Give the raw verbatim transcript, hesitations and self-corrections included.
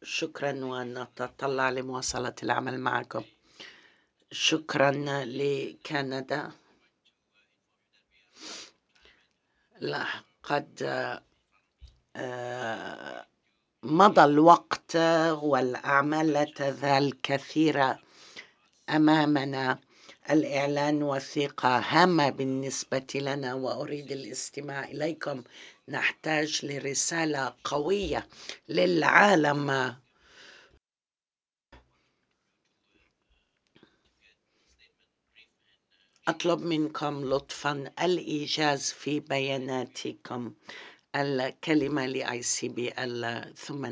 شكرا، ونتطلع لمواصلة العمل معكم. شكرا لكندا. لقد مضى الوقت والأعمال لا تزال كثيرة أمامنا. الإعلان وثيقة هامة بالنسبة لنا، وأريد الاستماع إليكم. نحتاج لرسالة قوية للعالم. أطلب منكم لطفا الإيجاز في بياناتكم. الكلمة لآي سي بي ثم